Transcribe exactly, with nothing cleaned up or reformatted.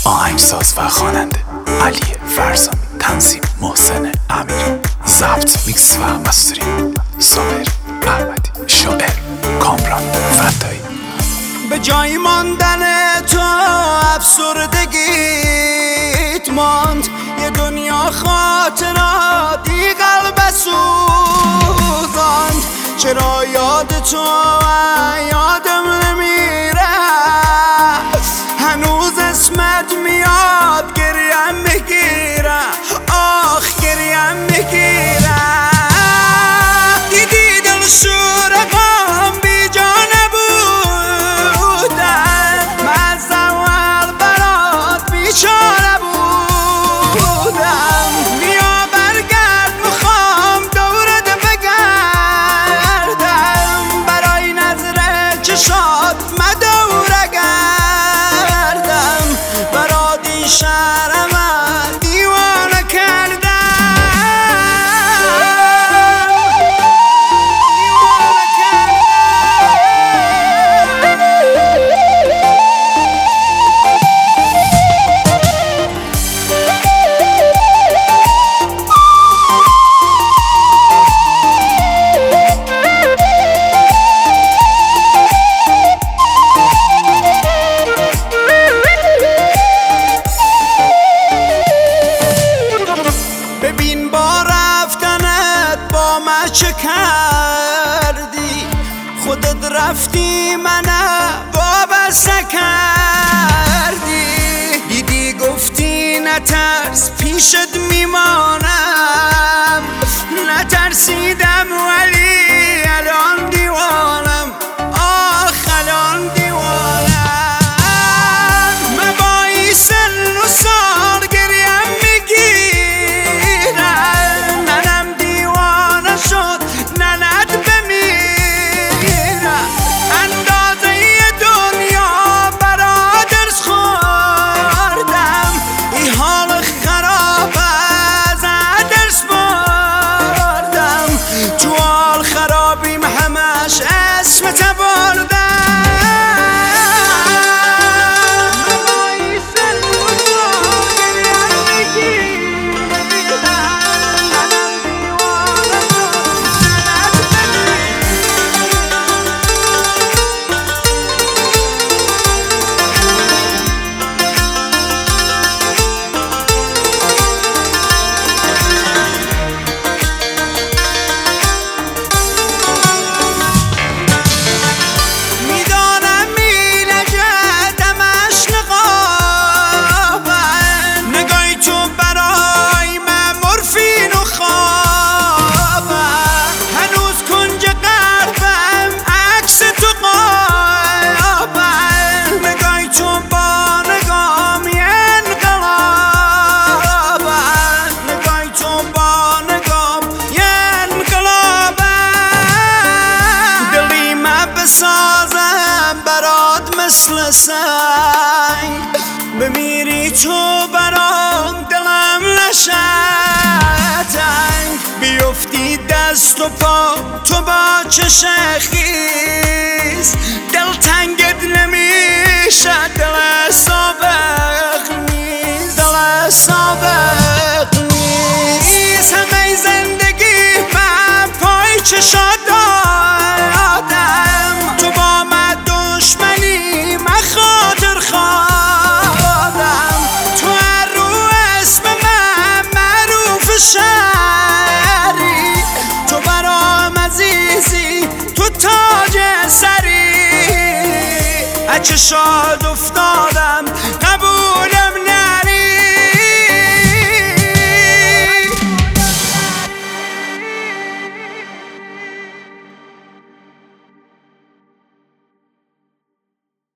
آهنگساز و خواننده علی فرزانه، تنظیم محسن امیر، ضبط میکس و مسترینگ صابر احمدی، شاعر کامران فدایی. به جای ماندن تو افسردگیت ماند، یه دنیا خاطراتی قلب سوزاند. چرا یاد تو یادم نمیره، هنوز اسمت میاد گریم میگیره، آخ گریم میگیره. دیدی دل شورقام بی جا نبودن، من از اول برات بیچاره بودم. بیا برگرد میخوام دورت بگردم، برای نظر چشات مدوره گردم. برات این شهرم دیوانه کردم. ببین با رفتنت با من چه کردی، خودت رفتی منو وابسته کردی. دیدی گفتی نترس پیشت میمانم، نترسیدم ولی الان دیوانم، آخ الان دیوانم. من با این سن و سال گریم میگیرم، منم دیوانه شد ننت بمیرم. اندازه دنیا برا درس خوردم، این حال خراب از درس بردم. تو حال خرابیم همش اسمت بردم. سازم برات مثل سنگ، بمیری تو برام دلم نشتنگ. بیفتی دست و پا تو با چشم خیز، دل تنگت نمیشه، دل سابق نیست، دل سابق نیست. همه زندگی من پای چشات دادم، تو با من دشمنی من خاطر خواهدم. تو هر رو اسم من معروف شهری، تو برام عزیزی تو تاج سری. اچه شاد افتادم قبول